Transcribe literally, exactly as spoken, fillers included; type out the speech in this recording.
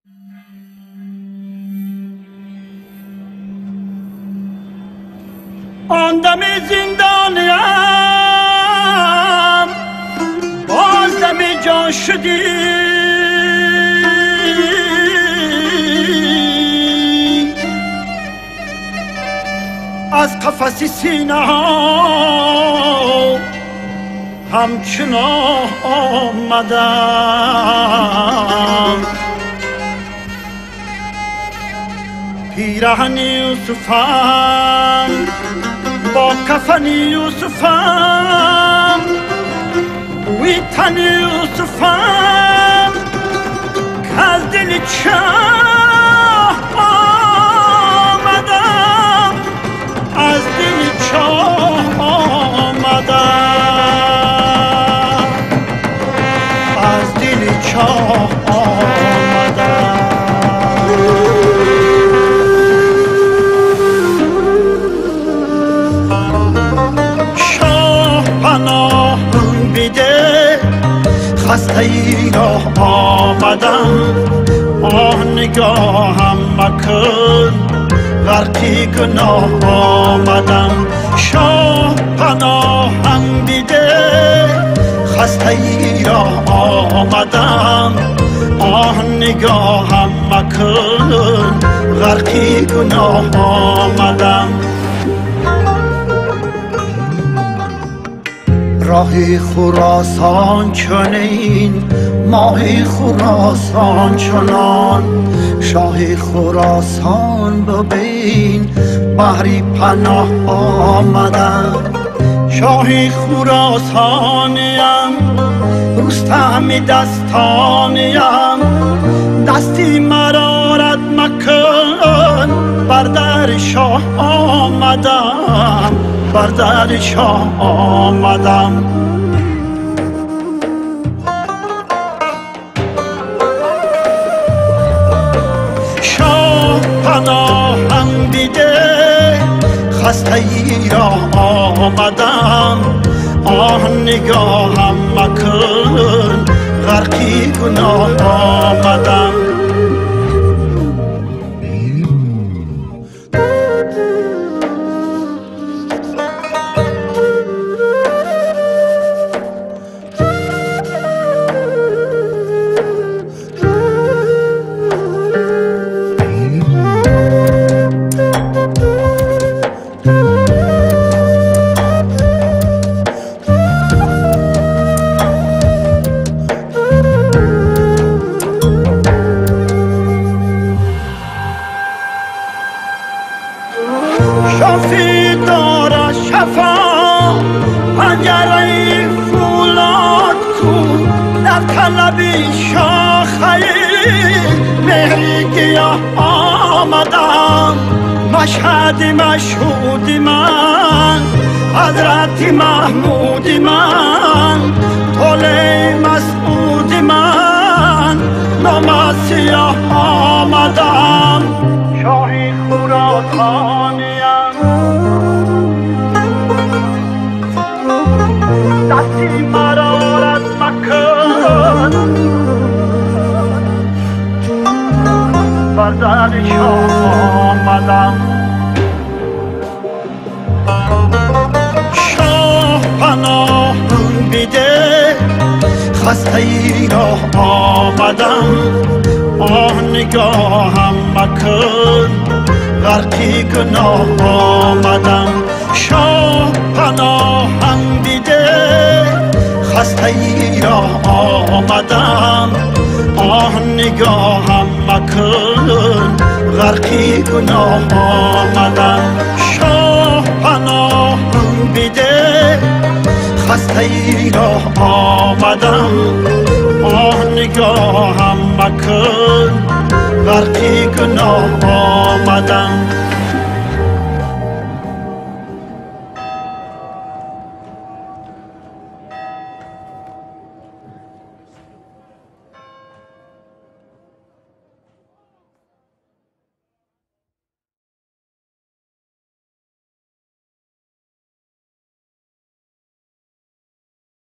آن دم زندانیم باز دم جان شدی، از قفس سینه ها همچنان آمدم. پیرهن یوسفم با کفن یوسفم، وی تن یوسفم که از دل چاه آمدم، از دل چاه آمدم، از دل چاه آمدم. خسته ای را آمدم، آه نگاهم مکن غرقی گناه آمدم. شاه پناهم بیده خسته ای را آمدم، آه نگاهم مکن غرقی گناه آمدم. راه خراسان چنین، ماه خراسان چنان، شاه خراسان ببین بحری پناه آمدم. شاه خراسانیم رستم دستانیم، دستی مرا رد مکن بر در شاه آمدم، بر در شاه آمدم. شاه پناهم دیده خسته ای را آمدم، آه نگاهم مکن غرقی گناه آمدم. شافی داره شفا پنجره فولاد کن، در طلب شاخه مهری گیاه آمدم. مشهد مشهود من، حضرت محمود من، طلع مسعود من، نام سیاه آمدم. شاهی خراسانیم دستی مرا رد مکن بر در شاه آمدم. شاه پناهم بیده خسته ای را آمدم، آه نگاهم مکن غرقی گناه آمدم. شاه پناهم دیده خسته ای را آمدم، آه نگاهم مکن غرقی گناه آمدم. شاه پناهم بیده خسته ای را آمدم، آه نگاهم مکن غرقی گناه آمدم.